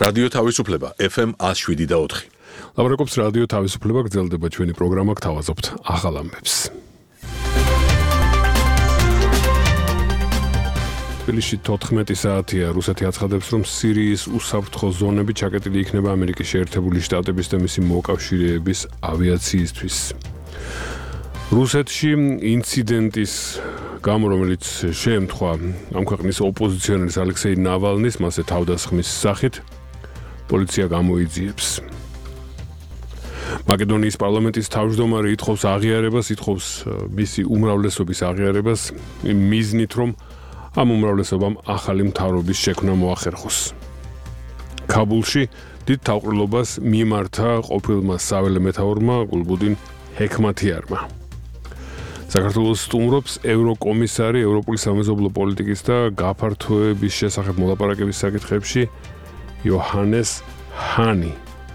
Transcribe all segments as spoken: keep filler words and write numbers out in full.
რადიო თავისუფლება F M one oh seven და four. ლავრაკობს რადიო თავისუფლება გრძელდება ჩვენი პროგრამა გთავაზობთ ახალ ამბებს. თბილისში თოთხმეტი საათია რუსეთი აცხადებს, რომ სირიის უსაფრთხო ზონები ჩაკეტილი იქნება ამერიკის შეერთებული შტატების და მისი მოკავშირეების ავიაციისთვის. რუსეთში ინციდენტის გამო, რომელიც შეემთხვა ამ ქვეყნის ოპოზიციონერის ალექსეი ნავალნის მასზე თავდასხმის სახით, პოლიცია გამოიძიებს. მაკედონიის პარლამენტის თავმჯდომარე ითხოვს აღიარებას, ითხოვს მისი უმრავლესობის აღიარებას იმ მიზნით, რომ ამ უმრავლესობამ ახალი მთავრობის შექმნა მოახერხოს. ქაბულში დიდ თავყრილობას მიმართა ყოფილმა საველე მეთაურმა გულბუდინ ჰექმათიარმა. საქართველოს სტუმრობს ევროკომისარი ევროპული სამეზობლო პოლიტიკის და გაფართოების შესახებ მოლაპარაკების საკითხებში იოჰანეს ჰანი.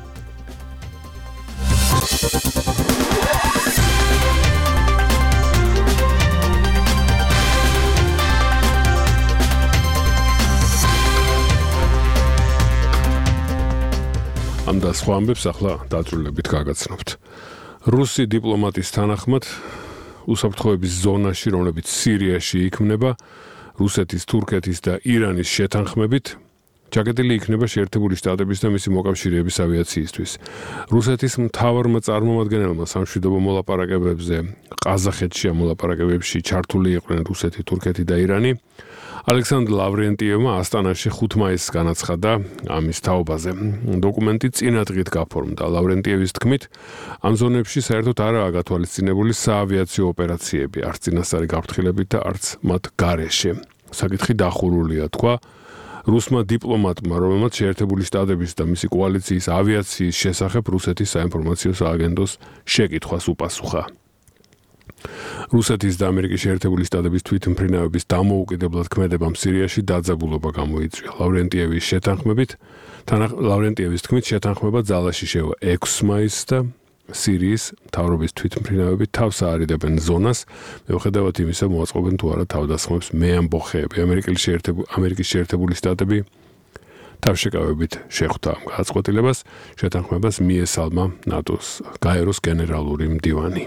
ამ და სხვა ამბებს ახლა დაწვრილებით გაგაცნობთ. რუსი დიპლომატის თანახმად უსაფრთხოების ზონაში, რომლებიც სირიაში იქმნება, რუსეთის, თურქეთის და ირანის შეთანხმებით ჩაკეტილი იქნება შეერთებული შტატების და მისი მოკავშირეების ავიაციისთვის. რუსეთის მთავარმა წარმომადგენელმა სამშვიდობო მოლაპარაკებებზე ყაზახეთში ამ მოლაპარაკებებში ჩართული იყვნენ რუსეთი, თურქეთი და ირანი. ალექსანდრ ლავრენტიევმა ასტანაში ხუთ მაისს განაცხადა ამის თაობაზე. დოკუმენტი წინადღით გაფორმდა. ლავრენტიევის თქმით, ამ ზონებში საერთოდ არაა გათვალისწინებული საავიაციო ოპერაციები, არც წინასწარი გაფრთხილებით და არც მათ გარეშე. საკითხი დახურულია, თქვა რუსმა დიპლომატმა, რომელმაც შეერთებული შტატების და მისი კოალიციის ავიაციის შესახებ რუსეთის საინფორმაციო სააგენტოს შეკითხვას უპასუხა. რუსეთის და ამერიკის შეერთებული შტატების თვითმფრინავების დამოუკიდებლად ქმედებამ სირიაში დაძაბულობა გამოიწვია. ლავრენტიევის შეთანხმებით, ლავრენტიევის თქმით, შეთანხმება ძალაში შევა ექვსი მაისს და სირიის მთავრობის თვითმფრინავები თავს აარიდებენ ზონას, მიუხედავად იმისა, მოაწყობენ თუ არა თავდასხმებს მეამბოხეები. ამერიკის შეერთებული შტატები თავშეკავებით შეხვდა ამ გადაწყვეტილებას, შეთანხმებას მიესალმა ნატოს გაეროს გენერალური მდივანი.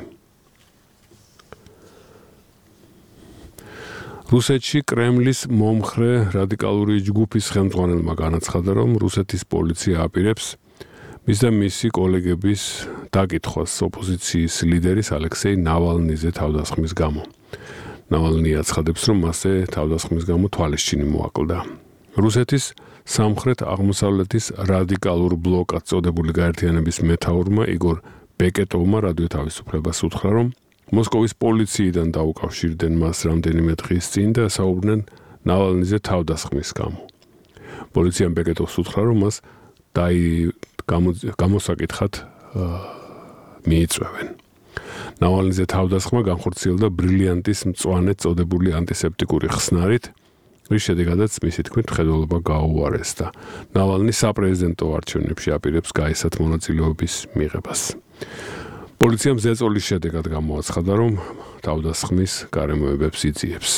რუსეთში კრემლის მომხრე რადიკალური ჯგუფის ხელმძღვანელმა განაცხადა, რომ რუსეთის პოლიცია აპირებს მის და მისი კოლეგების დაკითხვას ოპოზიციის ლიდერის ალექსეი ნავალნიზე თავდასხმის გამო. ნავალნი აცხადებს, რომ მასზე თავდასხმის გამო თვალისჩინი მოაკლდა. რუსეთის სამხრეთ აღმოსავლეთის რადიკალურ ბლოკად წოდებული გაერთიანების მეთაურმა იგორ ბეკეტოვმა რადიო თავისუფლებას უთხრა, რომ მოსკოვის პოლიციიდან დაუკავშირდნენ მას რამდენიმე დღის წინ და საუბრდნენ ნავალნიზე თავდასხმის გამო. პოლიციამ ბეკეტოვს უთხრა, რომ მას დაი გამოსაკითხად მიიწვევენ. ნავალნიზე თავდასხმა განხორციელდა ბრილიანტის მწვანე წოდებული ანტისეპტიკური ხსნარით, რის შედეგადაც მისი თქმით მხედველობა გაუარესდა. ნავალნი საპრეზიდენტო არჩევნებში აპირებს გაისად მონაწილეობის მიღებას. პოლიციამ ზეწოლის შედეგად გამოაცხადა, რომ თავდასხმის გარემოებებს იძიებს.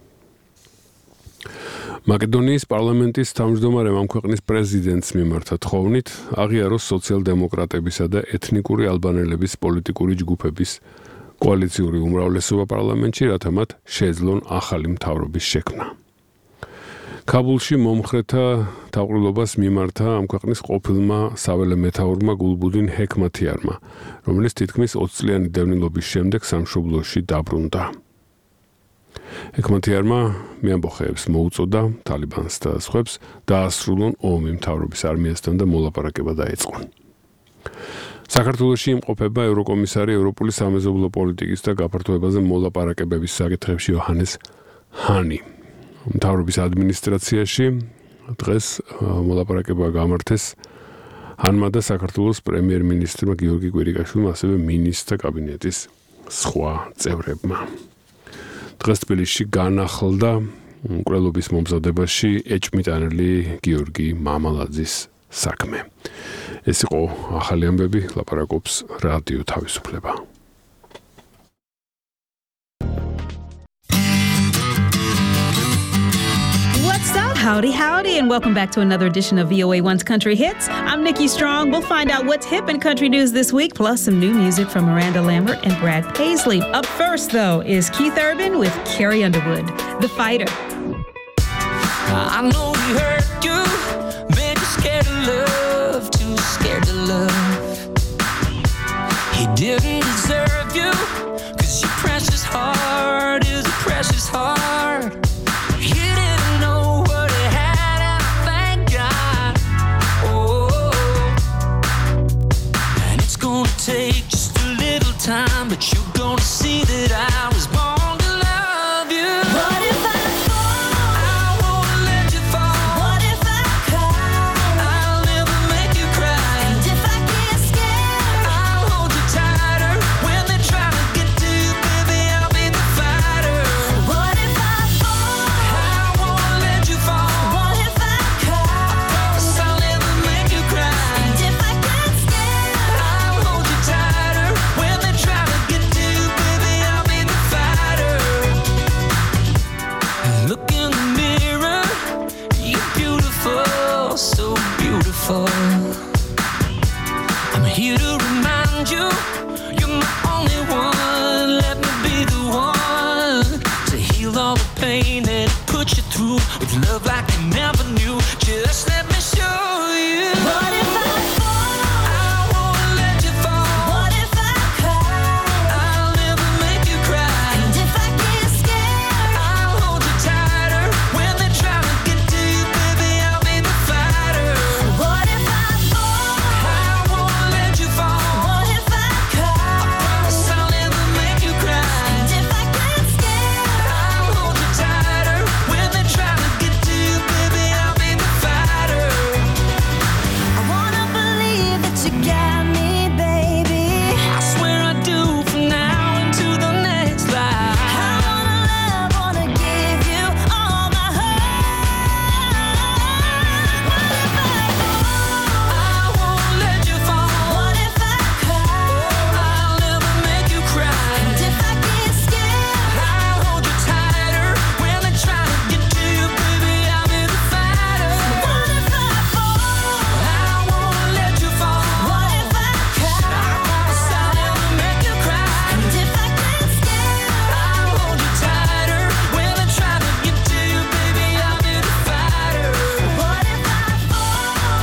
მაკედონიის პარლამენტის თავმჯდომარემ ამ ქვეყნის პრეზიდენტს მიმართა თხოვნით აღიაროს სოციალ-დემოკრატებისა და ეთნიკური ალბანელების პოლიტიკური ჯგუფების კოალიციური უმრავლესობა პარლამენტში, რათა მათ შეძლონ ახალი მთავრობის შექმნა. ქაბულში მომხრეთა თავყრილობას მიმართა ამ ქვეყნის ყოფილმა საველე მეთაურმა გულბუდინ ჰექმათიარმა, რომელიც თითქმის ოცწლიანი დევნილობის შემდეგ სამშობლოში დაბრუნდა. ჰექმათიარმა მეამბოხეებს მოუწოდა თალიბანს და სხვებს დაასრულონ ომი მთავრობის არმიასთან და მოლაპარაკება დაეწყონ. საქართველოში იმყოფება ევროკომისარი ევროპული სამეზობლო პოლიტიკის და გაფართოებაზე მოლაპარაკებების საკითხებში იოჰანეს ჰანი. მთავრობის ადმინისტრაციაში დღეს მოლაპარაკება გამართეს ჰანმა და საქართველოს პრემიერ-მინისტრმა გიორგი კვირიკაშვილმა, ასევე მინისტრთა კაბინეტის სხვა წევრებმა. დღეს თბილისში განახლდა მკვლელობის მომზადებაში ეჭვმიტანელი გიორგი მამალაძის საქმე. ეს იყო ახალი ამბები, ლაპარაკობს რადიო თავისუფლება. Howdy, howdy, and welcome back to another edition of V O A one's Country Hits. I'm Nikki Strong. We'll find out what's hip in country news this week, plus some new music from Miranda Lambert and Brad Paisley. Up first, though, is Keith Urban with Carrie Underwood, The Fighter. I know he hurt you, made you scared of love, too scared to love. He didn't deserve you, cause your precious heart is a precious heart. He didn't know what he had, and thank God. Oh, and it's gonna take just a little time, but you're gonna see that I was born to love you. What if I I'm here to remind you, you're my only one. Let me be the one to heal all the pain that put you through with love like you never knew. Just let me show you. What if I fall? I won't let you fall. What if I cry? I'll never make you cry. And if I get scared, I'll hold you tighter. When they try to get to you, baby, I'll be the fighter. What if I fall? I won't let you fall. What if I cry? I promise I'll never make you cry. And if I get scared, I'll hold you tighter. When they try to get to you, baby, I'll be the fighter. I wanna believe that you got me, baby. I swear I do, from now into the next life. I wanna love, wanna give you all my heart. What if I fall? I won't let you fall. What if I cry? I'll never make you cry. And if I get scared, I'll hold you tighter. When they try to get to you, baby, I'll be the fighter. What if I fall? I won't let you fall. What if I cry? I promise I'll never make you cry. And if I get scared, I'll hold you tighter. When they try to get to you, baby, I'll be the fighter. What if I fall?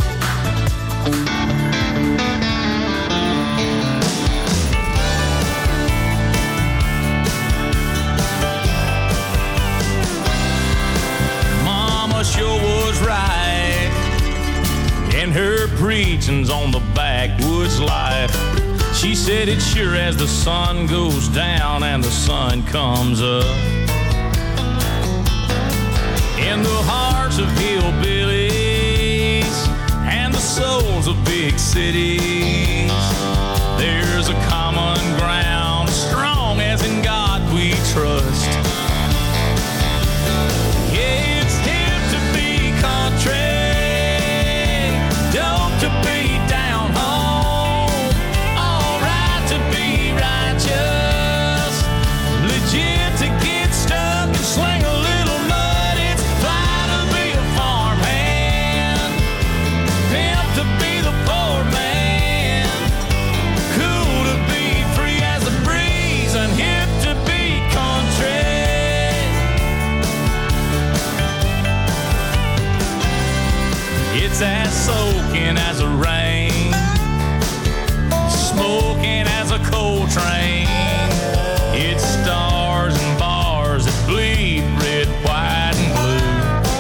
Mama sure was right in her preachings on the backwoods life. She said it's sure as the sun goes down and the sun comes up. In the hearts of hillbillies and the souls of big cities, there's a common ground, strong as in God we trust. Yeah, it's hip to be country, dope to be down home, alright to be righteous, legit to get stuck and sling a little mud. It's fly to be a farmhand, pimp to be the poor man, cool to be free as a breeze, and hip to be country. It's as soaking as a rain, smoking as a coal train. It's stars and bars that bleed red, white, and blue.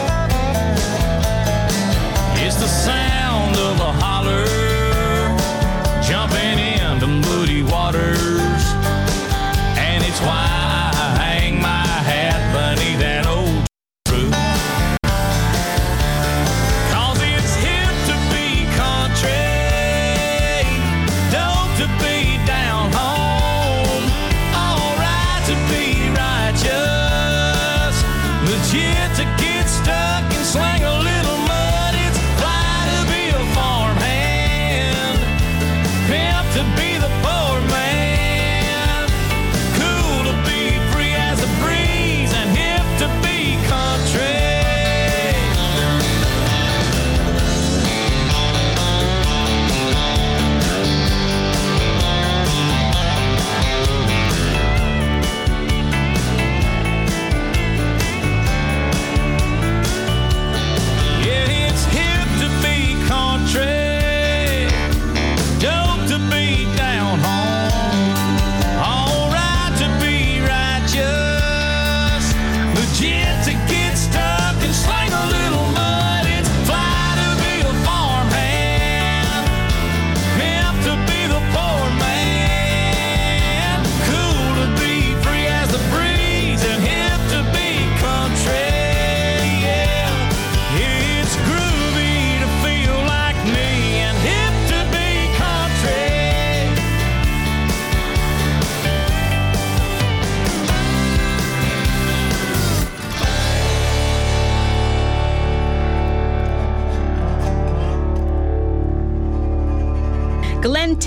It's the sound of a holler jumping into muddy waters, and it's why I hang my hat beneath an old tree. Cause it's hip to be country, dope to be down home, alright to be righteous, legit to get stuck and sling a little mud. It's fly to be a farmhand, pimp to be the poor man, cool to be free as a breeze, and hip to be country.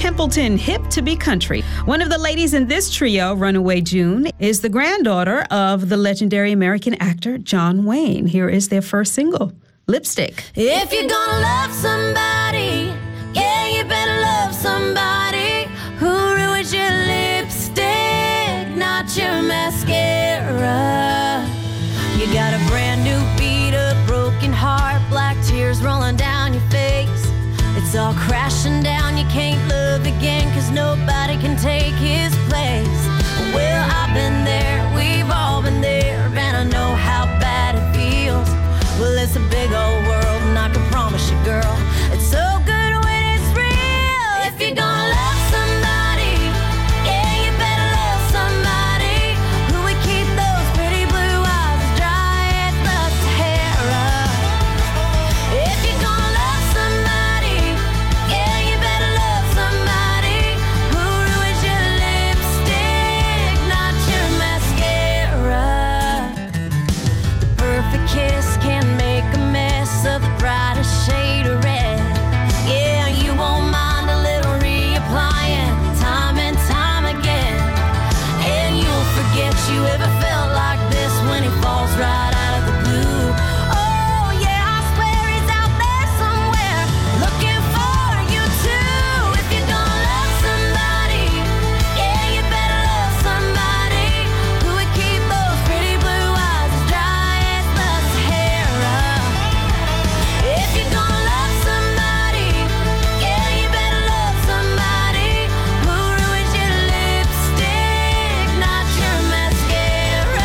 Templeton, Hip to Be Country. One of the ladies in this trio, Runaway June, is the granddaughter of the legendary American actor John Wayne. Here is their first single, Lipstick. If you're gonna love somebody, yeah, you better love somebody who ruins your lipstick, not your mascara. You got a brand new beat up, broken heart, black tears rolling down your face. It's all crashing down, you can't love again, cause nobody can take his place. Well, I've been there, we've all been there, and I know how bad it feels. Well, it's a big old world, and I can promise you, girl, it's so good when it's real. If you're gonna love somebody, yeah, you better love somebody who would keep those pretty blue eyes dry as the Sahara. If you're gonna love somebody, yeah, you better love somebody who ruins your lipstick, not your mascara. The perfect kiss can make a mess of the brightest shade of red. Yeah, you won't mind a little reapplying time and time again. And you'll forget you ever felt like this when he falls right out of the blue. Oh yeah, I swear he's out there somewhere looking for you too. If you're gonna love somebody, yeah, you better love somebody who would keep those pretty blue eyes as dry as the Sahara. If you're gonna love somebody, yeah, you better love somebody who ruins your lipstick, not your mascara.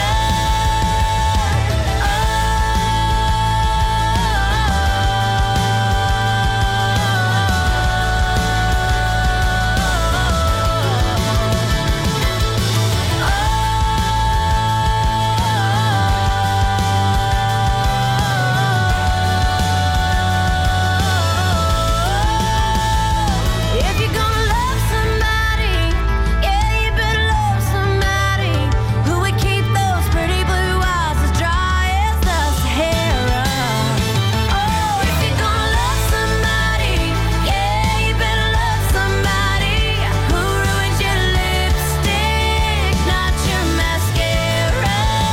If you're gonna love somebody, yeah, you better love somebody who would keep those pretty blue eyes as dry as the Sahara. Oh, if you're gonna love somebody, yeah, you better love somebody who ruins your lipstick, not your mascara.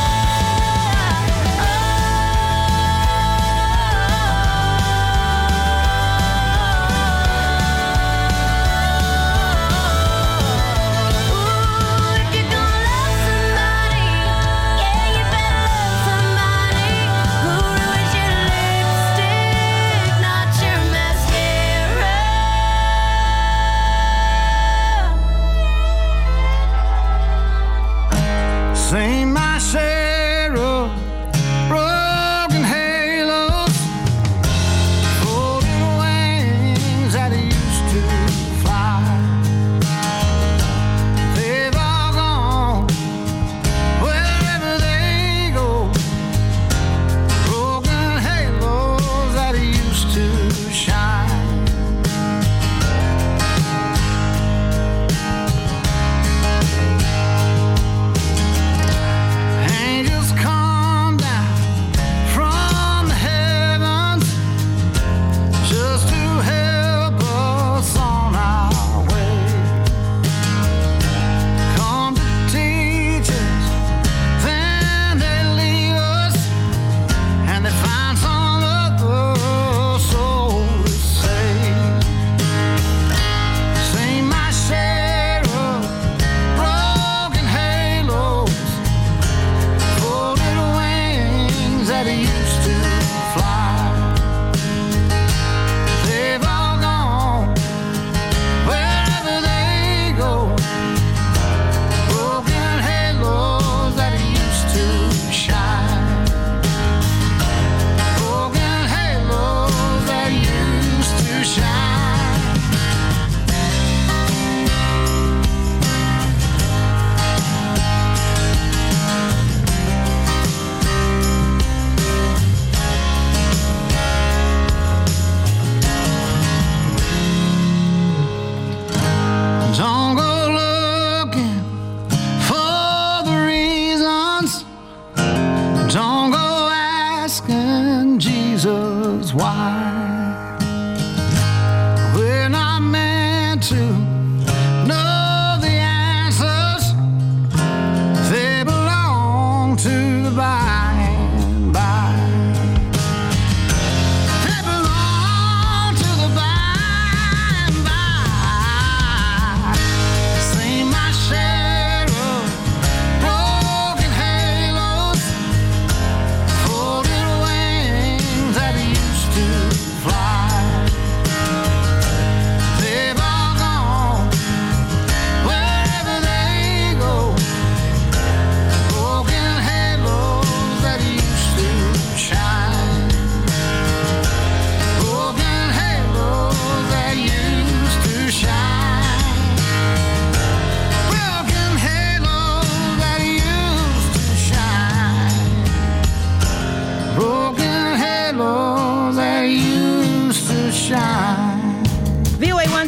Ooh, if you're gonna love somebody, yeah, you better love somebody who ruins your lipstick, not your mascara. Sing my share of broken halos, folding wings that used to fly. They've all gone wherever they go. Broken halos that used to shine.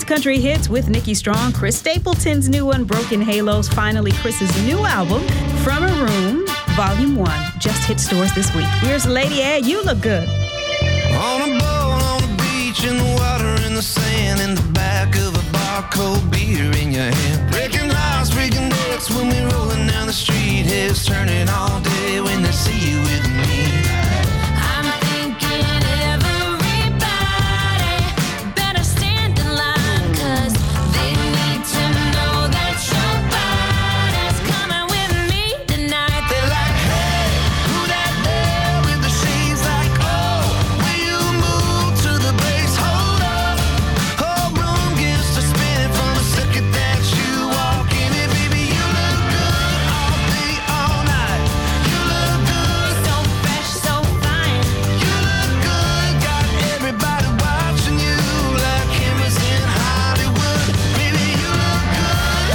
Country Hits with Nikki Strong. Chris Stapleton's new one, Broken Halos. Finally, Chris's new album, From a Room, Volume one, just hit stores this week. Here's Lady A, You Look Good. On a boat, on the beach, in the water, in the sand, in the back of a bar, cold beer in your hand. Breaking hearts, breaking decks when we rolling down the street. Heads turning all day when they see you with me. I'm thinking everybody better stand in line, 'cause they need to know that your body's coming with me tonight. They're like, hey, who that there with the shades? Like, oh, will you move to the bass? Hold up, whole room gets to spinning from the second that you walk in it. Baby, you look good all day, all night. You look good, So fresh, so fine. you look good. Got everybody watching you like cameras in Hollywood. Baby, you look good.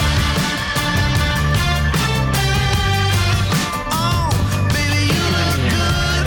Oh, baby, you look good.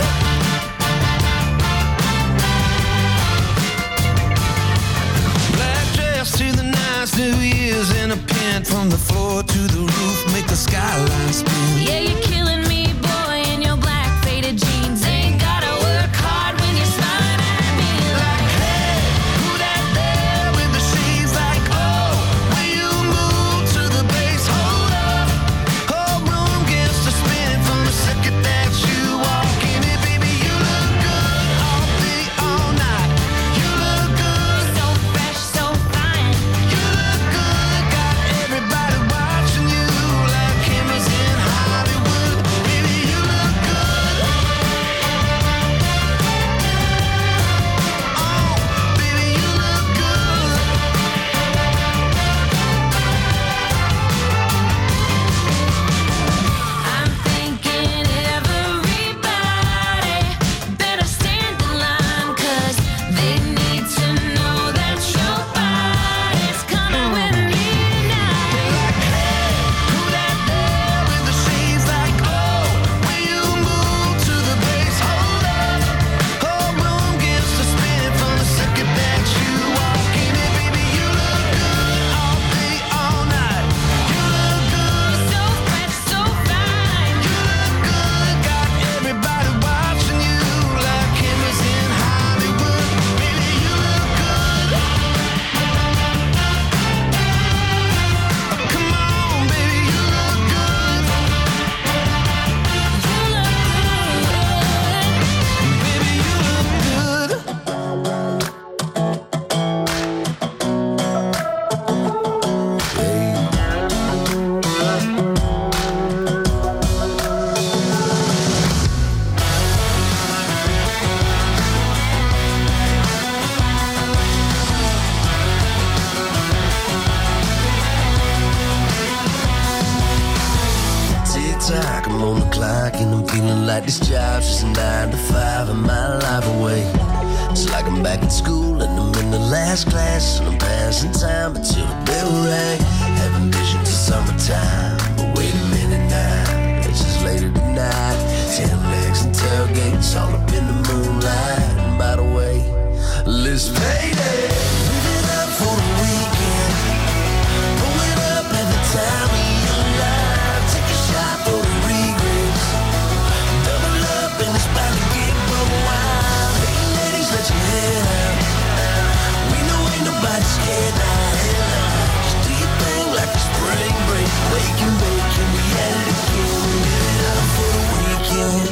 Black dress to the nines, New Year's in a pant. From the floor to the roof, make the skyline spin. Yeah, you're killing me, boy, in your black faded jeans. Ain't gotta work hard when you're smiling at me. Like, hey, who that there with the shades? Like, oh, will you move to the bass? Hold up, whole room gets to spinning from the second that you walk in it. Baby, you look good all day, all night. You look good, So fresh, so fine. you look good. Got everybody watching you like cameras in Hollywood. Baby, you look good. Oh, baby, you look good. I'm thinking everybody better stand in line, 'cause they need to know that your body's coming with me tonight. Who that there with the shades? Like, oh, will you move to the bass? Hold up, whole room gets to spin from the second that you walk in it. Baby, you look good all day, all night. You look good, So fresh, so fine. you look good. Got everybody watching you like cameras in Hollywood. Baby, you look good. Come on, baby, you look good. You look good. Baby, you look good. Tick-tock, I'm on the clock and I'm feeling like this job's just a nine to five and my life away. It's like I'm back in school and I'm in the last class and I'm passing time until the bell rang. Having visions of summertime, but wait a minute now, it's just later tonight. Tail legs and tailgates all up in the moonlight. And by the way, let's payday. Live it up for the weekend. Pull it up every time we alive. Take a shot for the regrets. Double up and it's about to get real wild. Hey ladies, let your head out. We know ain't nobody scared now. Just do your thing like a spring break. Wake and bake and we at it again. Live it up for the weekend.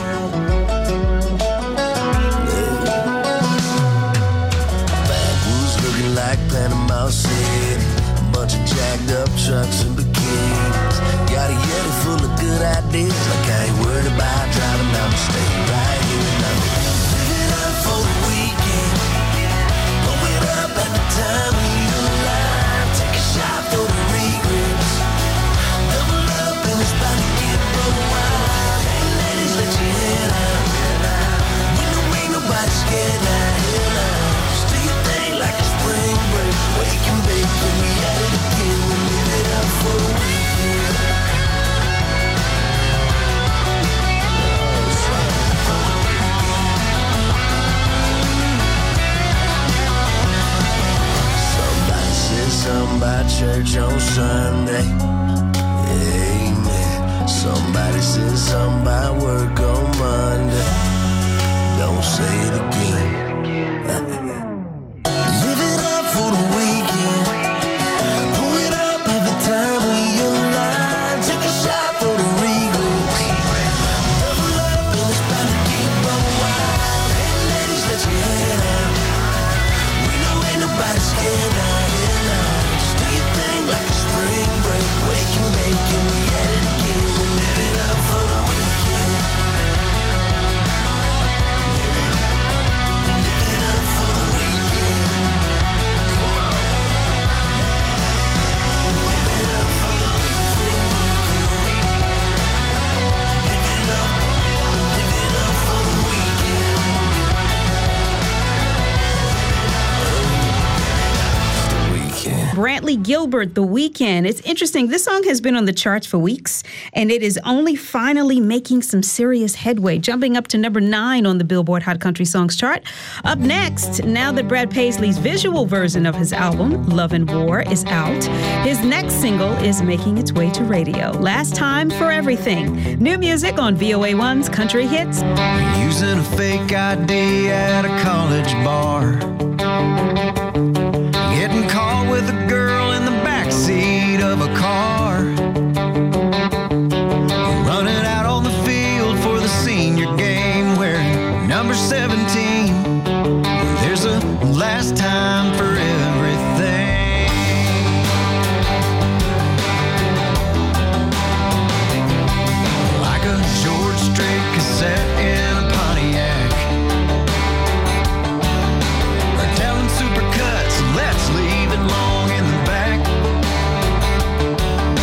Backwoods looking like Panama City. A bunch of jacked up trucks and bikinis. Got a Yeti full of good ideas. Like I ain't worried about driving down the state right here. Now live it up for the weekend. Blow it up at the time we alive. Take a shot for the regrets. Double up and it's about to get real wild. Hey ladies, let your head out. We know ain't nobody scared now. Just do your thing like a spring break. Wake and bake and we at it again. We live it up for the weekend. Somebody says something about work on Monday. Don't say it again. Live it up for the weekend. Pull it up every time we align. Take a shot for the regal. Double up and it's bound to keep on wild. Hey ladies, let your head out. We know ain't nobody scared out here now. Just do your thing like a spring break. Wake and bake and we at it again. We live it up for the weekend. Live it up for the weekend. Come on. Live it up for the weekend. Live it up. Live it up for the weekend. Brantley Gilbert, The Weeknd. It's interesting. This song has been on the charts for weeks, and it is only finally making some serious headway, jumping up to number nine on the Billboard Hot Country Songs chart. Up next, now that Brad Paisley's visual version of his album, Love and War, is out, his next single is making its way to radio. Last Time for Everything. New music on V O A one's Country Hits. Using a fake I D at a college bar. Getting caught with a girl in the backseat of a car. Running out on the field for the senior game wearing number seventeen. There's a last time for everything. Like a George Strait cassette in a Pontiac. Or telling supercuts, let's leave it long in the back.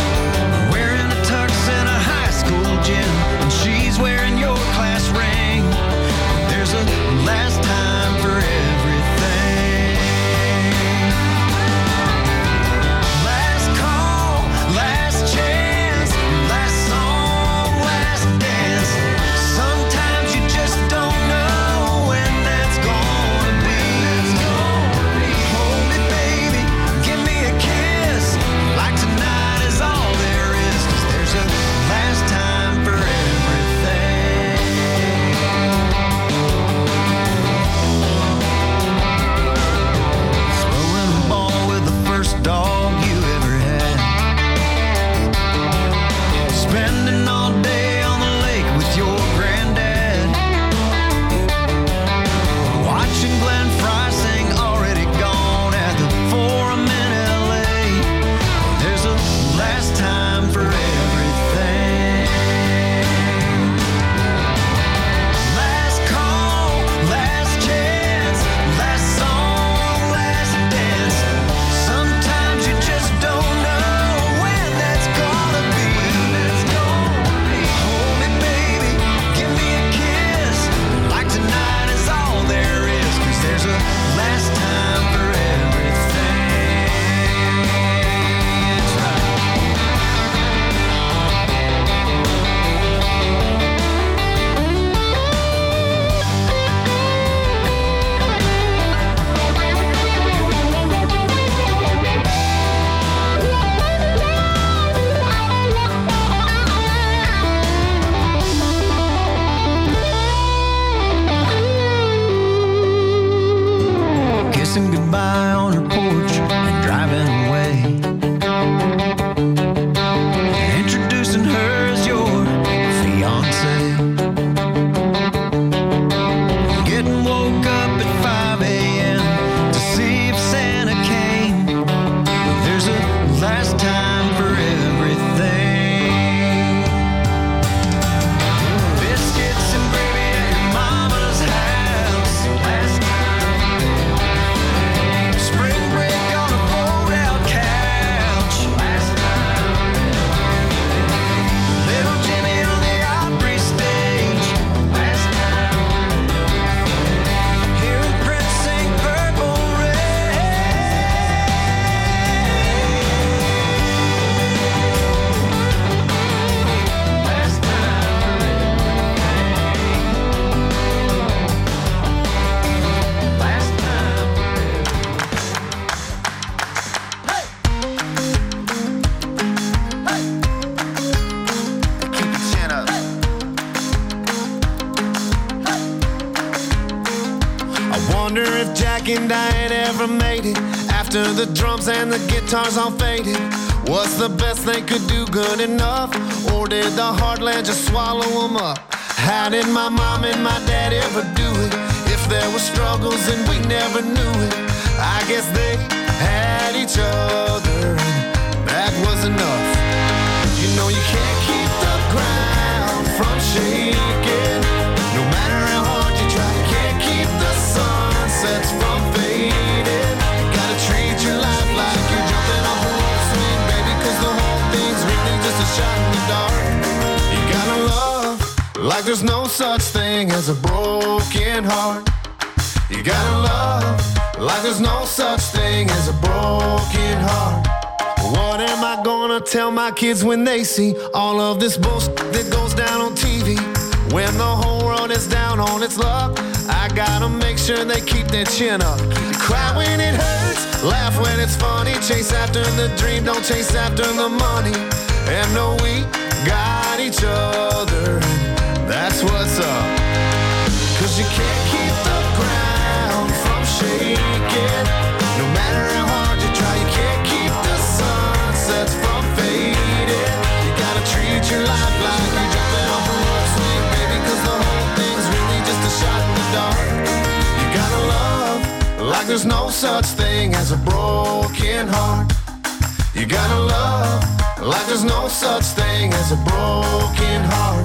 Wonder if Jack and Diane ever made it after the drums and the guitars all faded. Was the best they could do good enough, or did the heartland just swallow them up? How did my mom and my dad ever do it? If there were struggles and we never knew it, I guess they had each other, and that was enough. You know you can't keep the ground from shaking, no matter how hard you try. You can't keep the sunsets from fading. You gotta treat your life like you're jumping off a rope swing, baby, cause the whole thing's really just a shot in the dark. You gotta love like there's no such thing as a broken heart. You gotta love like there's no such thing as a broken heart. What am I gonna tell my kids when they see all of this bullshit that goes down on T V? When the whole world is down on its luck, I gotta make sure they keep their chin up. Cry when it hurts, laugh when it's funny. Chase after the dream, don't chase after the money. And know we got each other, that's what's up. Cause you can't keep the ground from shaking, no matter how hard you try. You can't keep the sunsets from fading. You gotta treat your life like you're jumping off a rope swing, baby, cause the whole thing's really just a shot in the dark. You gotta love like there's no such thing as a broken heart. You gotta love like there's no such thing as a broken heart.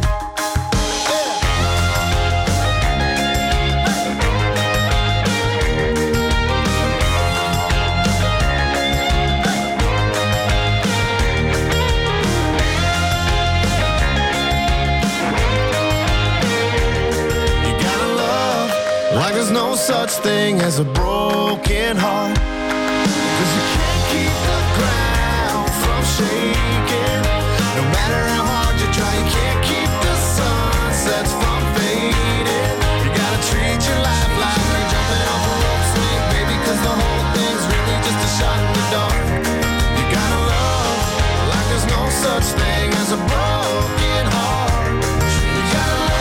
Like there's no such thing as a broken heart. Cause you can't keep the ground from shaking, no matter how hard you try. You can't keep the sunsets from fading. You gotta treat your life like you're jumping off a rope swing, baby, cause the whole thing's really just a shot in the dark. You gotta love like there's no such thing as a broken heart. You gotta love.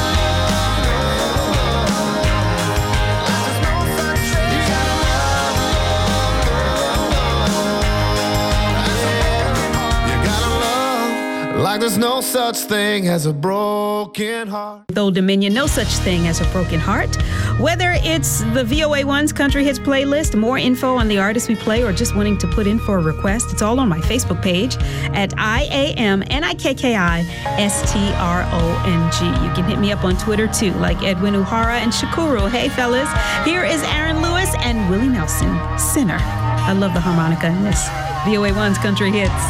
Like there's no such thing as a broken heart. Old Dominion, no such thing as a broken heart. Whether it's the V O A one's Country Hits playlist, more info on the artists we play, or just wanting to put in for a request, it's all on my Facebook page at I A M N I K K I S T R O N G. You can hit me up on Twitter too, like Edwin Uhara and Shakuru. Hey fellas, here is Aaron Lewis and Willie Nelson, Sinner. I love the harmonica in this. V O A one's Country Hits.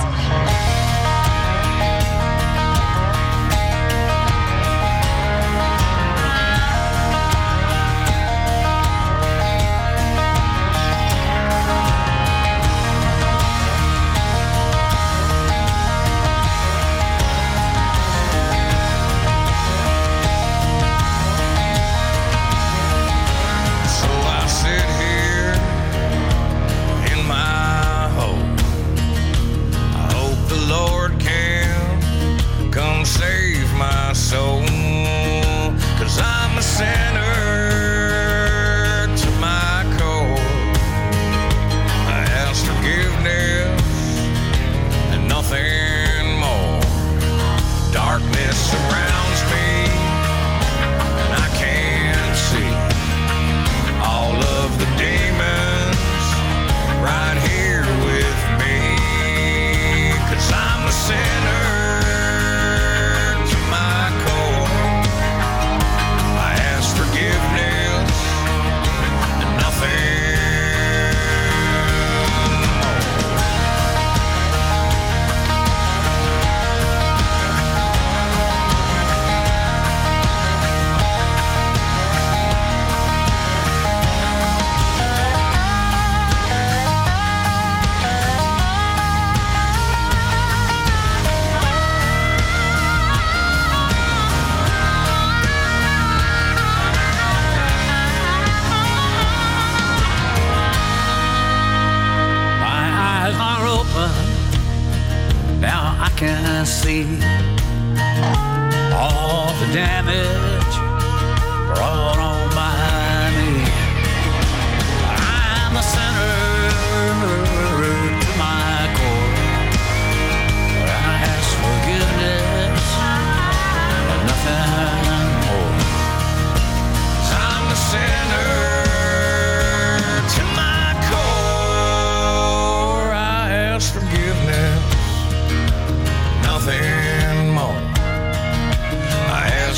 can see all the damage brought on by me.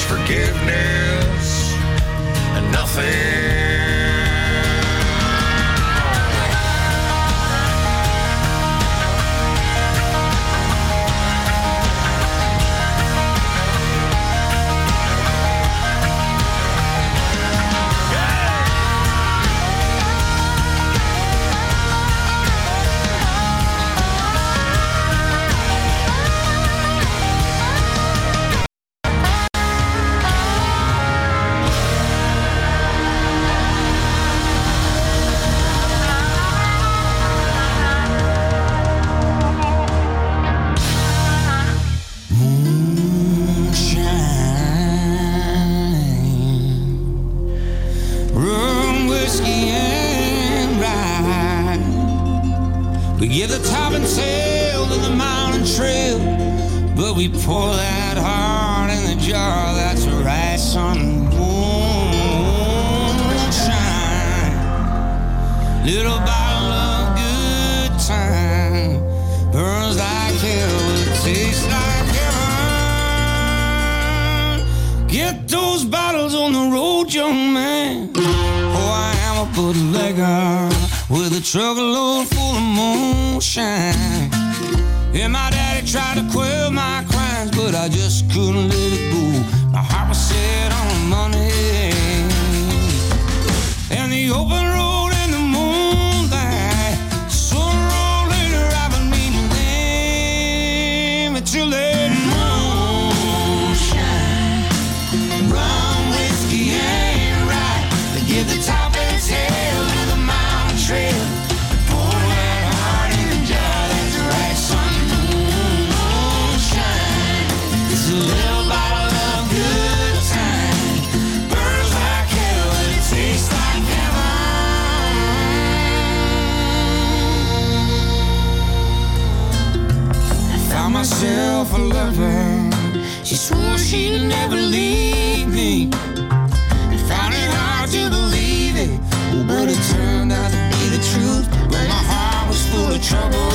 forgiveness and nothing. Get the top and tail to the mountain trail, but we pour that heart in the jar. That's right, son. Moonshine, little bottle of good time, burns like hell, it tastes like heaven. Get those bottles on the road, young man. Oh, I am a bootlegger with a truckload full of moonshine. And my daddy tried to quell my crimes, but I just couldn't let it go. My heart was set on money and the open road in the moonlight. Sooner or later I've been meeting them until that moonshine. Rum whiskey ain't right. They give the top and tail to the mountain trail. Pour that heart in the jar. That's right, son. Moonshine. It's a little bottle of good time. Burns like hell and it tastes like heaven. I found myself a lover. She swore she'd never leave me. I found it hard to believe it, but it turned out to be the truth. When my heart was full of trouble,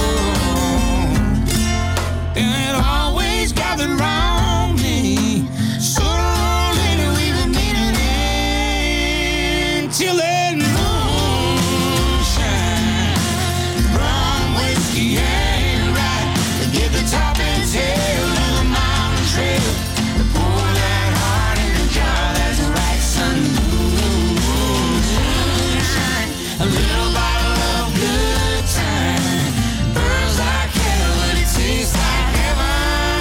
and it always gathered round me. Sooner or later we would meet again. Till that moonshine, rum whiskey ain't right. They give the top and tail to the mountain trail. They pour that heart in the jar. That's right, son. Moonshine, a little bottle of good time, burns like hell and it tastes like heaven.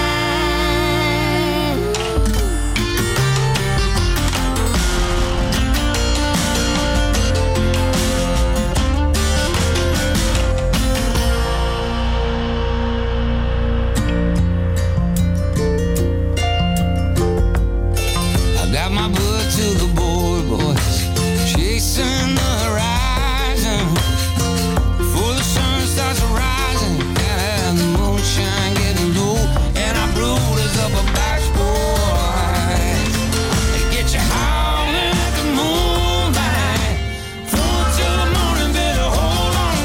I got my butt to the board, boys, chasing the horizon. Before the sun starts rising, and the moonshine getting low, and our brothers up a backboard. They get you howling at the moonlight, through till the morning, better hold on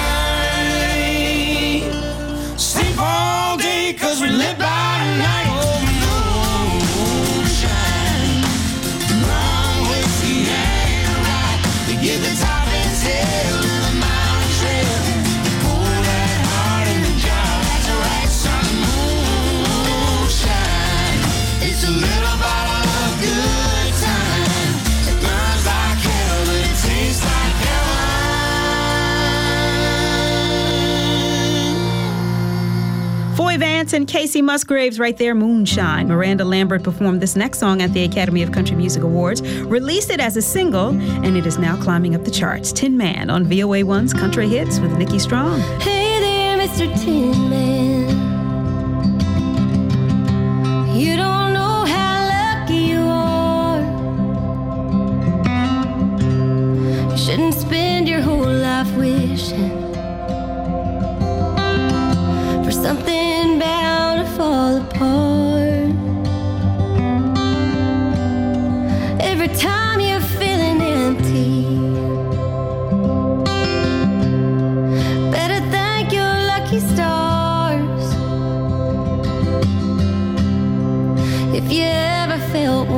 tight. Sleep all day, cause we live by night. Oh, moonshine, rum whiskey ain't right. They give the top and tail to the mountain trail. Pour that heart in the jar. That's right, son. Moonshine, it's a little bottle of good time. It burns like hell, but it tastes like heaven. Foy Vance and Casey Musgraves right there, Moonshine. Miranda Lambert performed this next song at the Academy of Country Music Awards, released it as a single, and it is now climbing up the charts. Tin Man on V O A one's Country Hits with Nikki Strong. Hey there, Mister Tin Man. You don't know how lucky you are. You shouldn't spend your whole life wishing for something bound to fall apart. Every time you're feeling empty, better thank your lucky stars. If you ever felt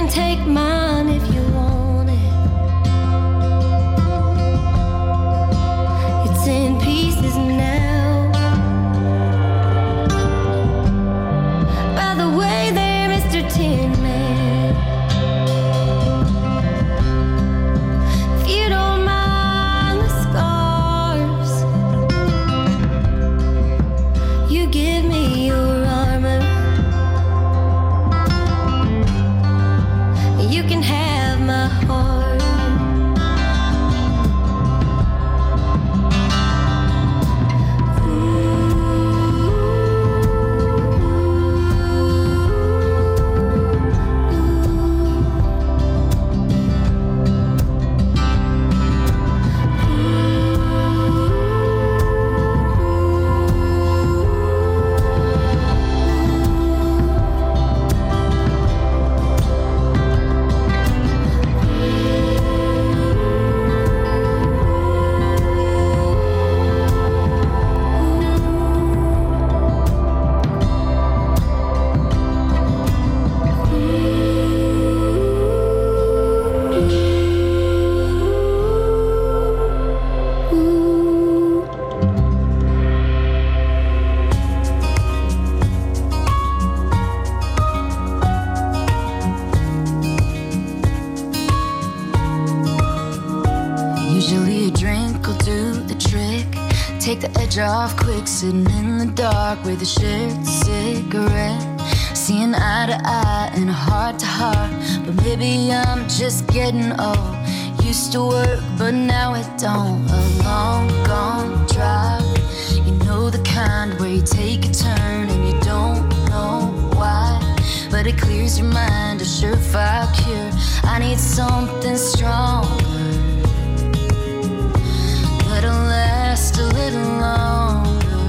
take mine if you want it. It's in pieces now. By the way there, Mister Tin Man, if you don't mind the scars, you give me your armor. You can have my heart. Usually a drink will do the trick. Take the edge off quick, sitting in the dark with a shared cigarette. Seeing eye to eye and a heart to heart. But maybe I'm just getting old. Used to work, but now it don't. A long gone drive, you know the kind where you take a turn and you don't know why. But it clears your mind, a surefire cure. I need something stronger that'll last a little longer.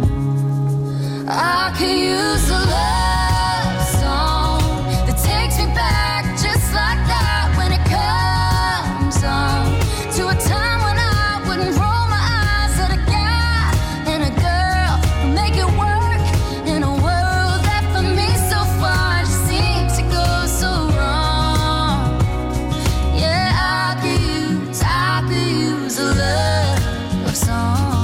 I could use a love song that takes me back just like that when it comes on to a time when I wouldn't roll my eyes at a guy and a girl who make it work in a world that for me so far just seems to go so wrong. Yeah, I could use, I could use a love song.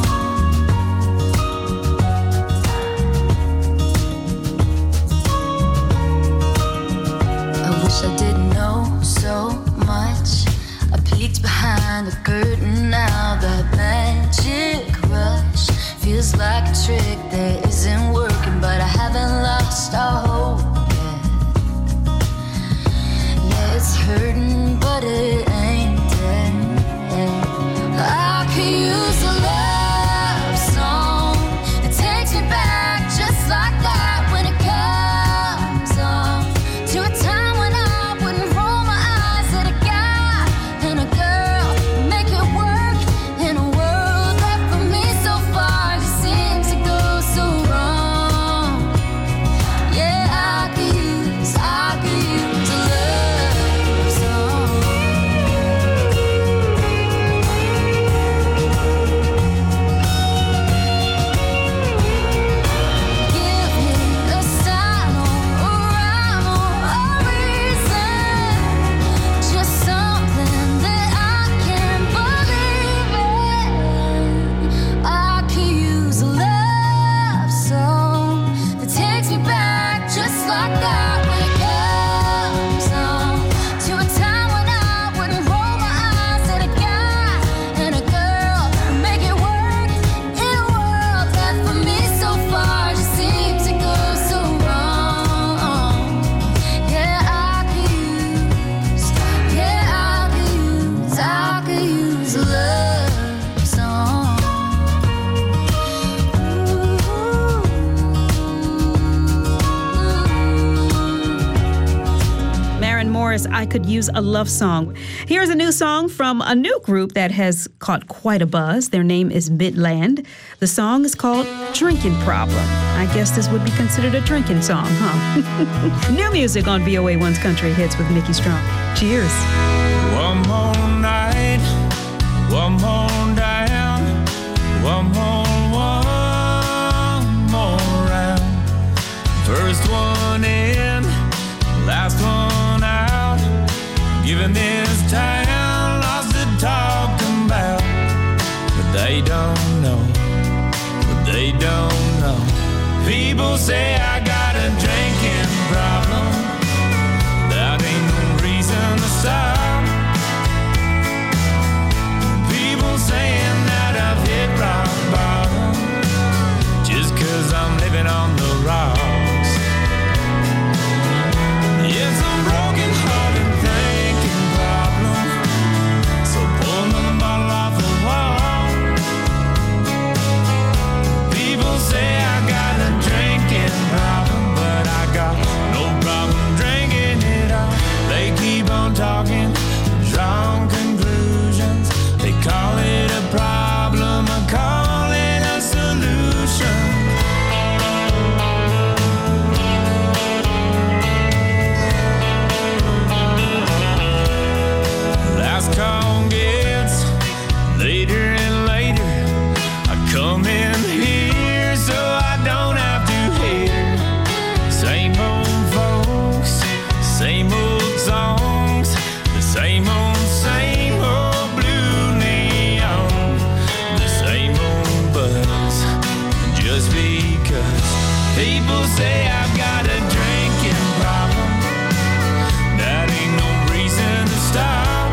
I wish I didn't know so much. I peeked behind the curtain now. That magic rush feels like a trick that isn't working, but I haven't lost all hope yet. Yeah, it's hurting, but it ain't dead yet. I could use a love song that takes me back just like that when it comes on to a time when I wouldn't roll my eyes at a guy and a girl who make it work in a world that for me so far just seems to go so wrong. Yeah, I could use, I could use a love song. Give me a sign or a rhyme or a reason, just something that I can believe in. I could use a love song that takes me back just like that when it comes on to a time when I wouldn't roll my eyes at a guy and a girl who make it work in a world that for me so far just seems to go so wrong. Yeah, I could use, yeah, I could use, I could use a love song. Maren Morris, I Could Use a Love Song. Here's a new song from a new group that has caught quite a buzz. Their name is Midland. The song is called Drinking Problem. I guess this would be considered a drinking song, huh? New music on V O A one's Country Hits with Nikki Strong. Cheers. One more night, one more down, one more, one more round. First one in, last one out. Given this town lots to talk about, but they don't know, but they don't know. People say I got a drinking problem, that ain't no reason to stop. People saying that I've hit rock bottom, just cause I'm living on the rocks. It's a broken hearted thinking problem, so pull another bottle off the wall. People say I got a drinking problem, but I got no problem drinking it all. They keep on talking, drawing conclusions. They call it a problem, I call it a solution. Last call gets later and later. I come in here so I don't have to hear same old folks, same old songs, the same old, same old blue neon, the same old buzz. Just because people say I've got a drinking problem, that ain't no reason to stop.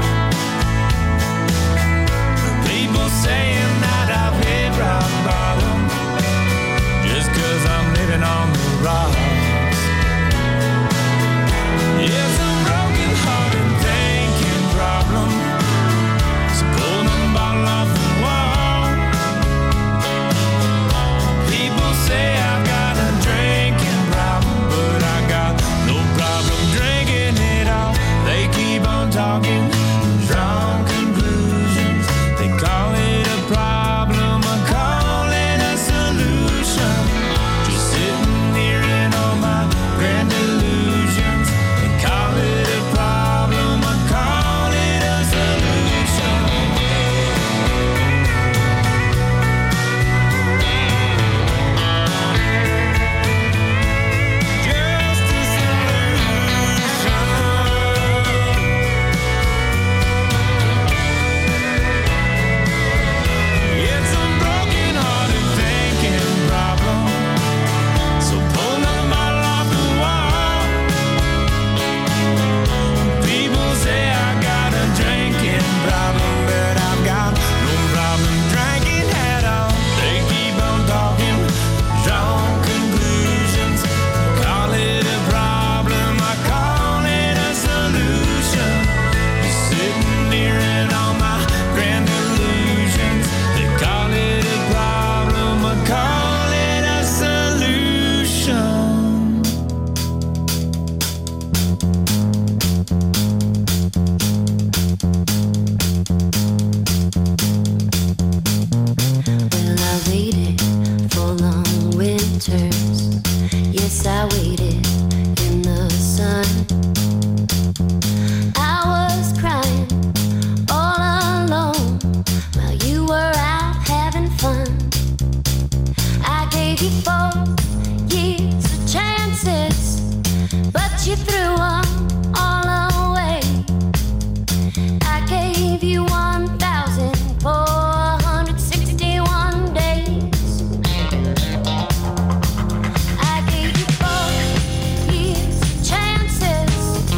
People saying that I've hit rock bottom, just cause I'm living on the rocks. It's a broken hearted thinking problem, so pull the bottle off the wall. People say I've got a drinking problem, but I got no problem drinking it all. They keep on talking, drawing conclusions. They call it a problem, I call it a solution. Just sitting here in all my grand illusions. They call it a problem, I call it a solution. Just a solution. It's a broken hearted thinking problem, so pull another bottle off the wall. People say I got a drinking problem, but I've got no problem drinking at all. They keep on talking, drawing conclusions. Call it a problem, I call it a solution. Just sitting here in all my grand illusions. They call it a problem, I call it a solution. Well, I waited for long winters. Yes, I waited in the sun. I was crying all alone while you were out having fun. I gave you four years of chances, but you threw them all away. I gave you one thousand four hundred sixty-one days. I gave you four years of chances,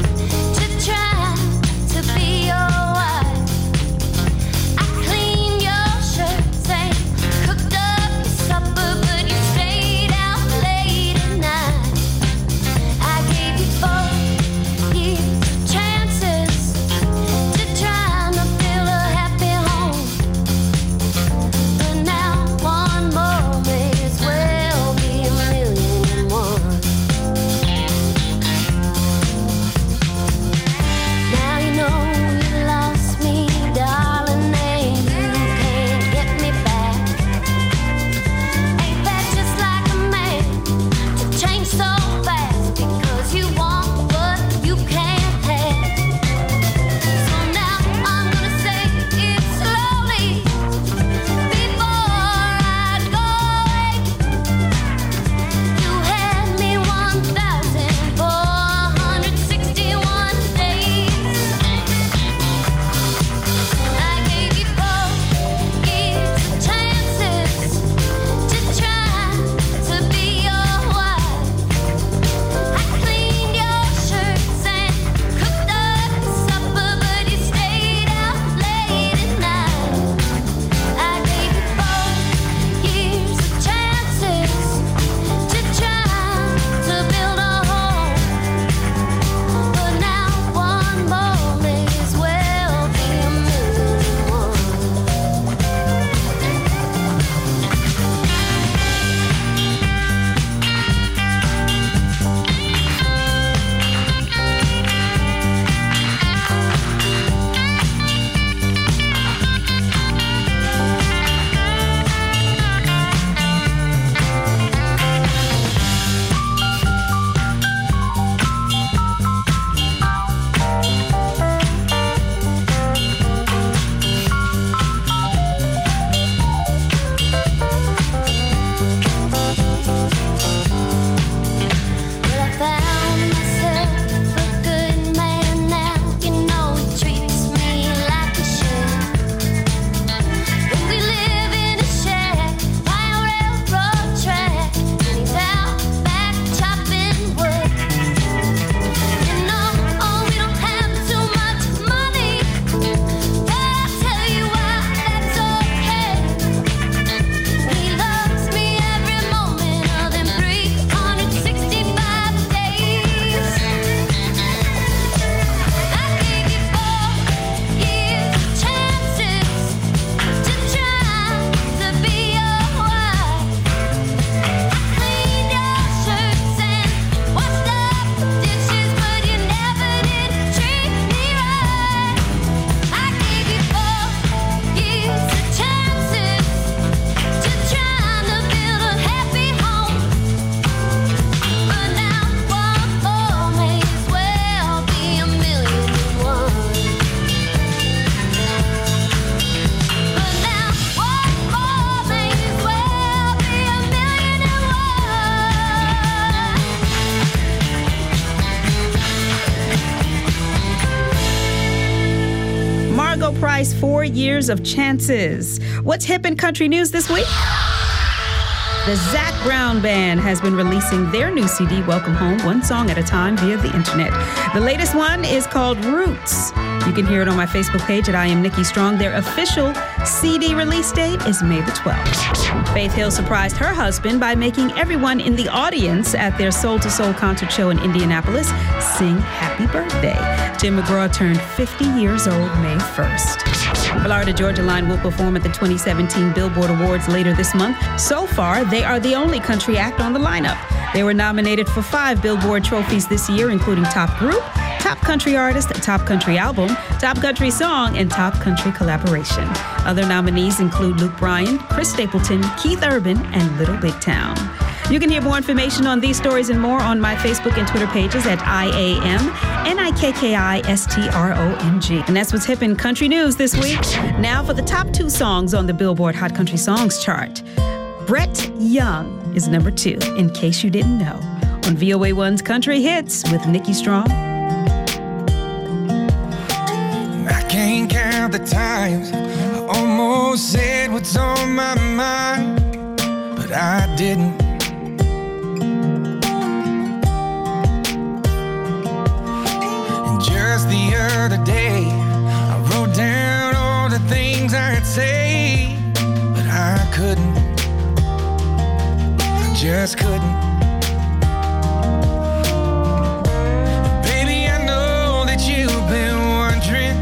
Paradise, Four Years of Chances. What's hip in country news this week? The Zac Brown Band has been releasing their new C D, Welcome Home, one song at a time via the internet. The latest one is called Roots. You can hear it on my Facebook page at I Am Nikki Strong. Their official C D release date is May the twelfth. Faith Hill surprised her husband by making everyone in the audience at their Soul to Soul concert show in Indianapolis sing Happy Birthday. Tim McGraw turned fifty years old May first. Florida Georgia Line will perform at the twenty seventeen Billboard Awards later this month. So far, they are the only country act on the lineup. They were nominated for five Billboard trophies this year, including Top Group, Top Country Artist, Top Country Album, Top Country Song, and Top Country Collaboration. Other nominees include Luke Bryan, Chris Stapleton, Keith Urban, and Little Big Town. You can hear more information on these stories and more on my Facebook and Twitter pages at I A M N I K K I S T R O M G. And that's what's hip in country news this week. Now for the top two songs on the Billboard Hot Country Songs chart. Brett Young is number two, in case you didn't know, on V O A one's Country Hits with Nikki Strong. I can't count the times I almost said what's on my mind, but I didn't. And just the other day, I wrote down all the things I'd say, but I couldn't. I just couldn't. Baby, I know that you've been wondering.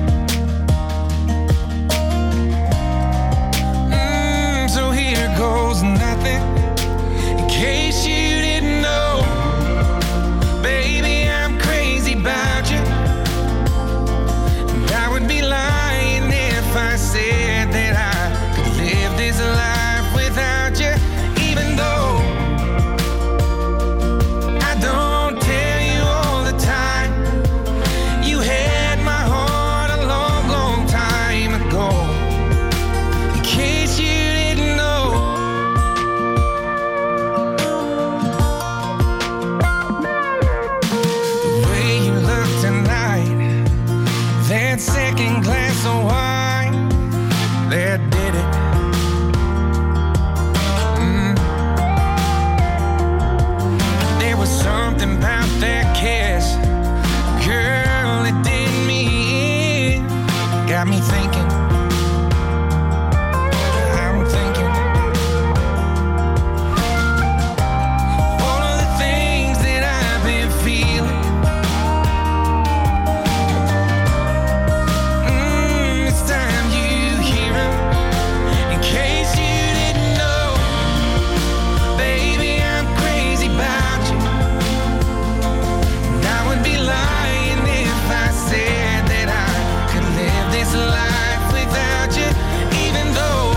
Mm, so here goes nothing. In case you didn't know, baby, I'm crazy about you. And I would be lying if I said that I could live this life without you. Even though I don't tell you all the time, you had my heart a long, long time ago. In case you didn't know, the way you look tonight, that second glass of wine, that did it. Something about that kiss, girl, it did me in. Got me thinking, I'm thinking all of the things that I've been feeling. Mm, it's time you hear 'em. In case you didn't know, baby, I'm crazy about you. Lying if I said that I could live this life without you, even though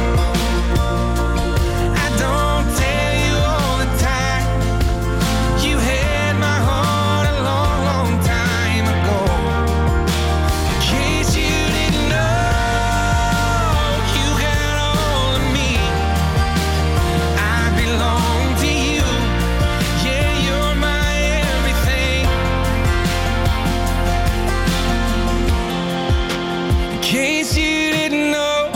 I don't tell you all the time. You had my heart a long, long time ago. In case you didn't know, you got all of me. I belong to you. Yeah, you're my everything. In case you didn't know,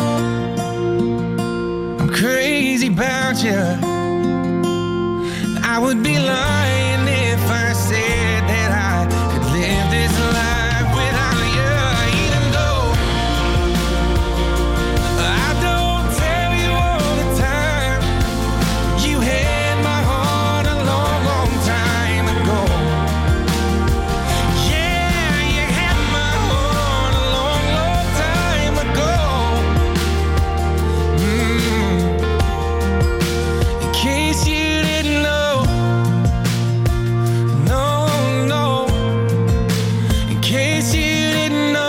I'm crazy about you. I would be lying if I said that I could live this life without you. Even though I don't tell you all the time, you had my heart a long, long time ago. Yeah, you had my heart a long, long time ago. Mm. In case you didn't know, no, no. In case you didn't know.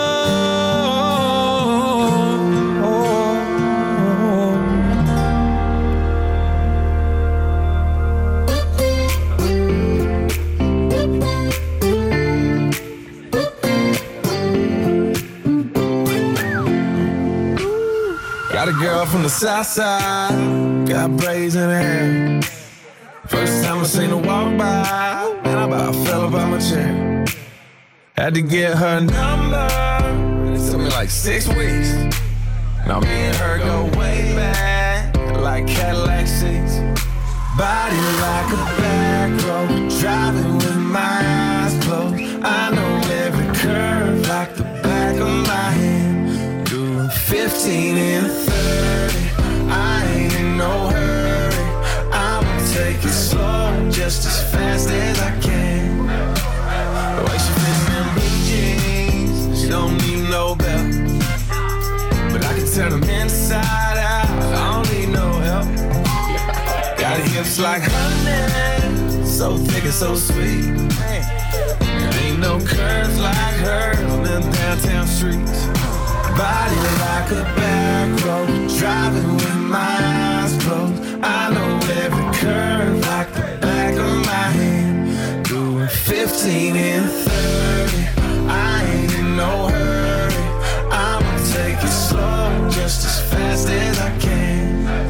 Got a girl from the south side, got braids in her hair. First time I seen her walk by, man, I about fell up out my chair. Had to get her number, so we me like six weeks. Now me and her go way back, like Cadillac seats. Body like a back road, driving with my eyes closed. I know every curve like the back of my hand. Doing fifteen and thirty, I ain't in no hurry. I'ma take it slow, just as fast as I can. The way she fits in blue jeans, she don't need no belt. But I can turn them inside out, I don't need no help. Got hips like honey, so thick and so sweet. There ain't no curves like hers on them downtown streets. Body like a back road, driving with my eyes closed. I know every curve like the back of my hand. Doing fifteen and thirty, I ain't in no hurry. I'ma take it slow, just as fast as I can.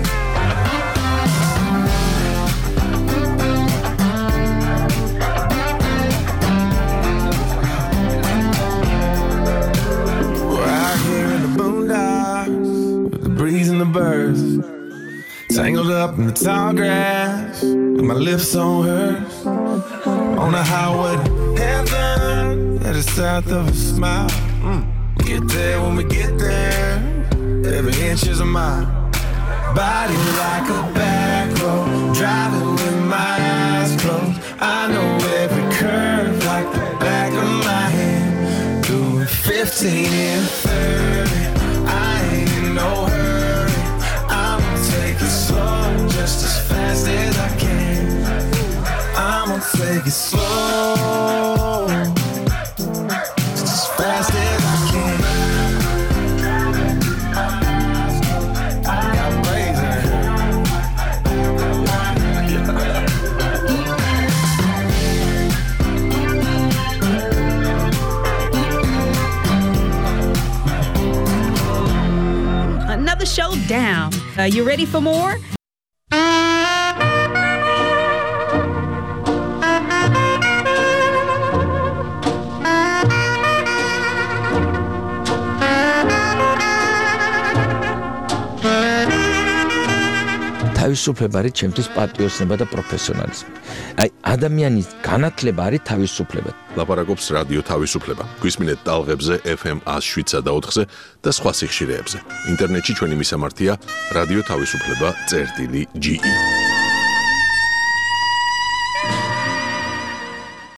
Breeze and the birds, tangled up in the tall grass, with my lips on hers. On the highway to heaven, at the south of a smile. Mm. Get there when we get there, every inch is a mile. Body like a back road, driving with my eyes closed. I know every curve like the back of my hand. Doing fifteen and thirty, I ain't in no hurry. I'ma take it slow, just as fast as I can. I'ma take it slow, just as fast as I can. I got ways in Another showdown. Are you ready for more? თავისუფლება არის ჩემთვის პატრიოტიზმი და პროფესიონალიზმი. აი, ადამიანის განათლება არის თავისუფლება. ლაპარაკობს რადიო თავისუფლება. გვისმინეთ ტალღებზე ეფ ემ one oh seven და four-ზე და სხვა სიხშირეებზე. ინტერნეტში ჩვენი მისამართია რადიო თავისუფლება წერტილი ჯი ი.